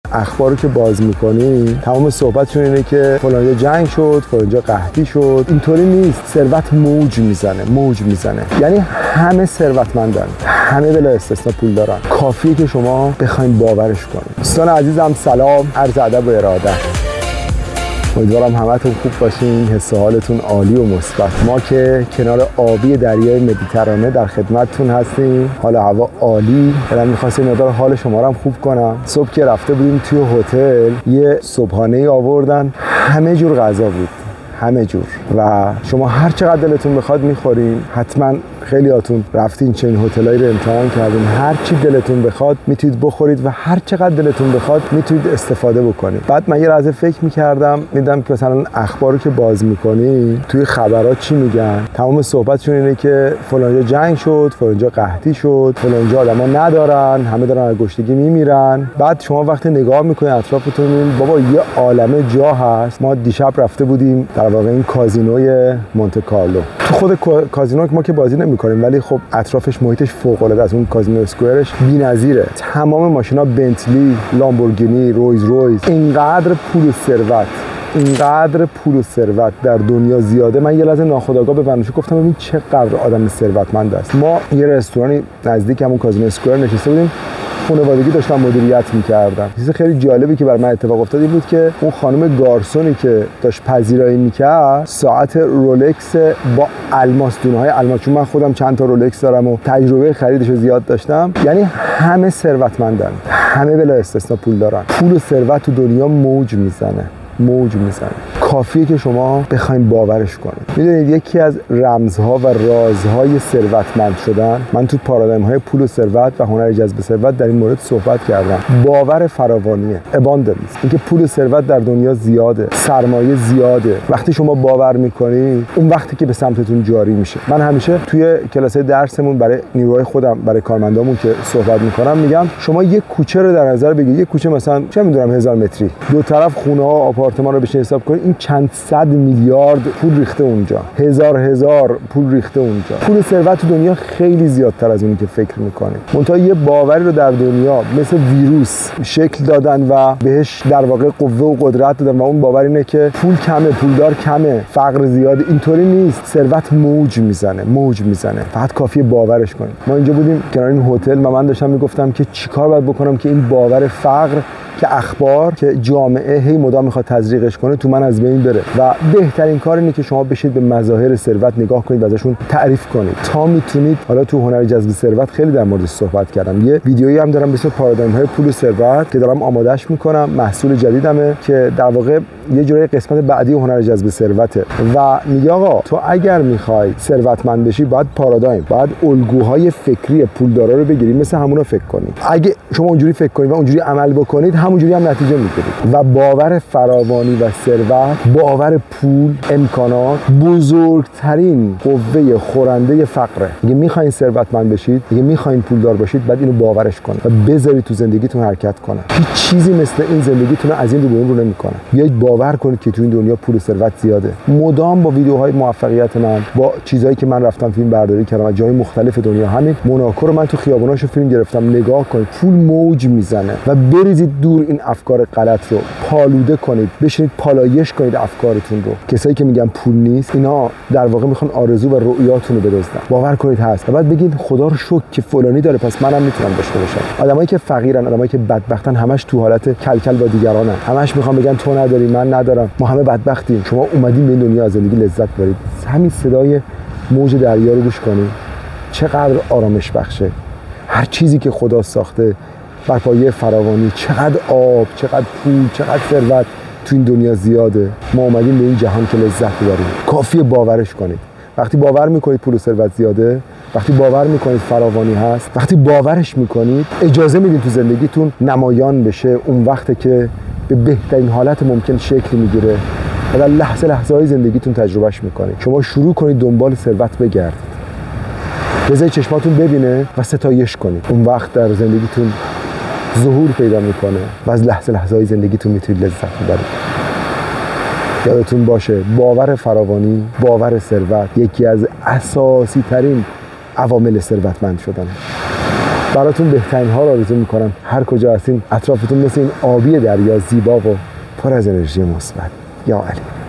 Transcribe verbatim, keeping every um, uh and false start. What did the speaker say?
اخبارو که باز میکنی تمام صحبتشون اینه که فلانجا جنگ شد، فلانجا قحطی شد. اینطوری نیست. ثروت موج میزنه، موج میزنه. یعنی همه ثروتمندن، همه بلا استثنا پول دارن. کافیه که شما بخواید باورش کنید. دوستان عزیزم سلام، عرض ادب و ارادت. امیدوارم همتون خوب باشین، حس و حالتون عالی و مثبت. ما که کنار آبی دریای مدیترانه در خدمتتون هستیم. حال و هوا عالی. دلم می‌خواست این مقدار حال شما رو هم خوب کنم. صبح که رفته بودیم توی هتل، یه صبحانه‌ای آوردن، همه جور غذا بود، همه جور، و شما هر چقدر دلتون بخواد می‌خورین. حتما خیلی هاتون رفتین چنین هتلایی رو امتحان کردین. هر چی دلتون بخواد میتونید بخورید و هر چقدر دلتون بخواد میتونید استفاده بکنید. بعد من یه لحظه فکر می‌کردم، میدم که مثلا اخبارو که باز می‌کنی توی خبرات چی میگن؟ تمام صحبتشون اینه که فلانجا جنگ شد، فلانجا قحطی شد، فلانجا آدما ندارن، همه دارن از گشتگی میمیرن. بعد شما وقتی نگاه می‌کنید اطرافتون می‌بینید بابا یه عالمه جا هست. ما دیشب رفته بودیم در واقع این کازینوی مونته کارلو. تو خود کازینو ما که بازی نمی‌کنیم، ولی خب اطرافش محیطش فوق‌العاده است. اون کازینو اسکوئرش بی‌نظیره. تمام ماشینا بنتلی، لامبورگینی، رویز رویز. اینقدر پول و ثروت، اینقدر پول و ثروت در دنیا زیاده. من یه لحظه ناخودآگاه به بنوشو گفتم ببین چقدر آدم ثروتمند است. ما یه رستورانی نزدیک همون کازینو اسکوئر نشسته بودیم، خانوادگی داشتم مدیریت می‌کردم. چیز خیلی جالبی که برای من اتفاق افتاد این بود که اون خانم گارسونی که داشت پذیرایی می‌کرد ساعت رولکس با الماس، دونه‌های الماس، چون من خودم چند تا رولکس دارم و تجربه خریدش رو زیاد داشتم. یعنی همه ثروتمندن، همه بلا استثنا پول دارن. پول و ثروت تو دنیا موج میزنه، موج میزنه. کافیه که شما بخواید باورش کنید. میدونید یکی از رمزها و رازهای ثروتمند شدن، من تو پارادایم‌های پول و ثروت و هنر جذب ثروت در این مورد صحبت کردم. باور فراوانیه، abundance. اینکه پول و ثروت در دنیا زیاده، سرمایه زیاده. وقتی شما باور میکنید، اون وقتی که به سمتتون جاری میشه. من همیشه توی کلاسای درسمون برای نیروهای خودم، برای کارمندامون که صحبت میکنم، میگم شما یک کوچه رو در نظر بگیرید. یک کوچه مثلا چه میدونم هزار متری، دو طرف خونه‌ها، آپارتمان رو بشه حساب کنید، این چند صد میلیارد پول ریخته اونجا، هزار هزار پول ریخته اونجا. پول ثروت تو دنیا خیلی زیادتر از اونی که فکر میکنید. منتها یه باوری رو در دنیا مثل ویروس شکل دادن و بهش در واقع قوه و قدرت دادن، و اون باور اینه که پول کمه، پولدار کمه، فقر زیاده. اینطوری نیست. ثروت موج میزنه، موج میزنه. فقط کافیه باورش کنید. ما اینجا بودیم کنار این هتل و من داشتم میگفتم که چیکار باید بکنم که این باور فقر که اخبار که جامعه هی مدام میخواد تزریقش کنه تو من از بین بره. و بهترین کار اینه که شما بشید به مظاهر ثروت نگاه کنید و ازشون تعریف کنید تا میتونید. حالا تو هنر جذب ثروت خیلی در موردش صحبت کردم. یه ویدیویی هم دارم به اسم پارادایم های پول و ثروت که دارم آمادهش میکنم، محصول جدیدمه که در واقع یه جوری قسمت بعدی هنر جذب ثروته و میگه آقا تو اگر میخوای ثروتمند بشی باید پارادایم، باید الگوهای فکری پولدارا رو بگیری، مثل همونا فکر کنید. اگه شما اونجوری فکر کنید و اونجوری عمل بکنید، همونجوری هم نتیجه میگیرید. و باور فراوانی و ثروت، باور پول، امکانات بزرگترین قوه خورنده فقره. اگه میخواین ثروتمند بشید، اگه میخواین پولدار باشید، بعد اینو باورش کنید و بذارید تو زندگیتون حرکت کنه. هیچ چیزی مثل این زندگیتون از این رو به اون رو نمیکنه. بیاید باور کنید که تو این دنیا پول و ثروت زیاده. مدام با ویدیوهای موفقیت من، با چیزایی که من رفتم فیلم برداری کردم از جای مختلف دنیا، همین موناکو رو من تو خیابوناشو فیلم گرفتم. نگاه کنید، پول موج میزنه و بریزید دور این افکار غلط رو، پالوده کنید، بشینید پالایش کنید افکارتون رو. کسایی که میگن پول نیست، اینا در واقع میخوان آرزو و رؤیاتون رو بدزدن. باور کنید هست و بعد بگید خدا رو شکر که فلانی داره، پس منم میتونم داشته باشم. آدمایی که فقیرن، آدمایی که بدبختن، همش تو حالت کلکل با دیگرانن. همش میخوان بگن تو نداری، من ندارم، ما همه بدبختیم. شما اومدین به این دنیا از زندگی لذت ببرید. همین صدای موج دریا رو گوش کنید، چقدر آرامش بخشه. هر چیزی که خدا ساخته بر پایه فراوانی، چقدر آب، چقدر پول، چقدر ثروت تو این دنیا زیاده. ما اومدیم به این جهان که لذت ببریم. کافیه باورش کنید. وقتی باور میکنید پول و ثروت زیاده، وقتی باور میکنید فراوانی هست، وقتی باورش میکنید، اجازه میدین تو زندگیتون نمایان بشه. اون وقته که به بهترین حالت ممکن شکل میگیره و در لحظه لحظه های زندگیتون تجربهش میکنید. شما شروع کنید دنبال ثروت بگردید، بذارید چشماتون ببینه و ستایش کنید. اون وقت در زندگیتون ظهور پیدا میکنه و از لحظه لحظه های زندگیتون میتونید لذت ببرید. یادتون باشه باور فراوانی، باور ثروت یکی از اساسی ترین عوامل ثروتمند شدنه. براتون بهترین ها رو آرزو میکنم. هر کجا هستین اطرافتون مثل این آبی دریا زیبا و پر از انرژی مثبت. یا علی.